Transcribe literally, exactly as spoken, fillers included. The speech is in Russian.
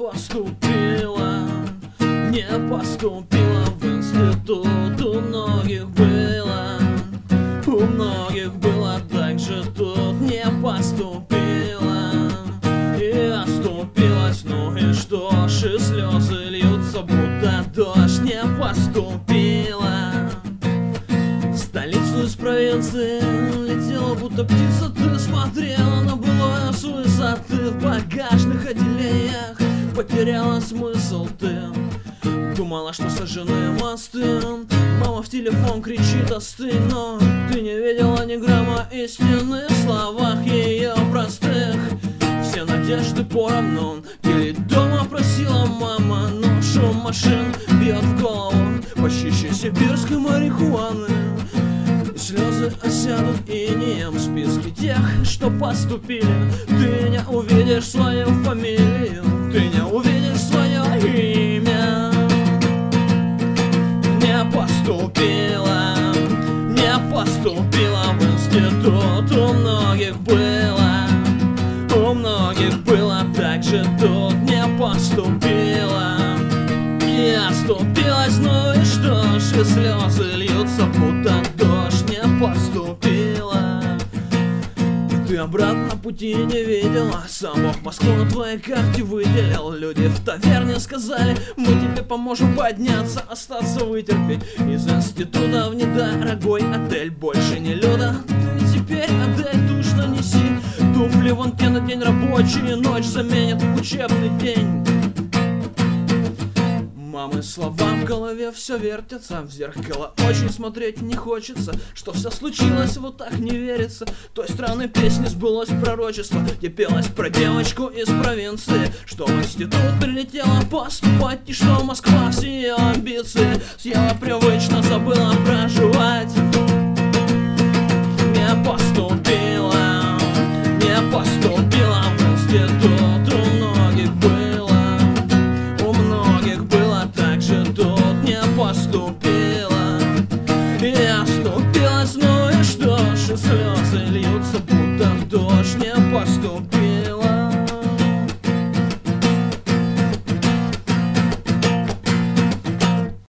поступила, не поступила в институт. У многих было, у многих было так же тут. Не поступила и оступилась, ну и что ж, и слезы льются, будто дождь. Не поступила в столицу из провинции, летела будто птица. Ты смотрела на былое с высоты, в багажных отделениях потеряла смысл ты. Думала, что сожжены мосты, мама в телефон кричит: остынь. Но ты не видела ни грамма истины в словах ее простых. Все надежды поровну, делить дома просила мама, но шум машин бьет в голову почище сибирской марихуаны. Слезы осядут инеем в списке тех, что поступили. Ты не увидишь свою фамилию, ты не увидишь свое имя. Не поступила, не поступила в институт. У многих было, у многих было так же тут. Не поступила и оступилась, ну и что ж, и слезы льются, будто дождь. Не поступила, ты обратно пути не видела, сам Бог Москву на твоей карте выделил. Люди в таверне сказали: мы тебе поможем подняться, остаться, вытерпеть. Из института в недорогой отель, больше не Люда, ты теперь Адель. Душно неси туфли вон те на день рабочий, ночь заменит учебный день. Мамы слова в голове все вертятся, в зеркало очень смотреть не хочется. Что все случилось, вот так не верится. Той странной песни сбылось пророчество, где пелось про девочку из провинции, что в институт прилетела поступать, и что Москва все ее амбиции съела привычно, забыла проживать. Не поступила, не поступила в институт. У многих было, у многих было так же тут. Не поступила и оступилась, ну и что ж, и слез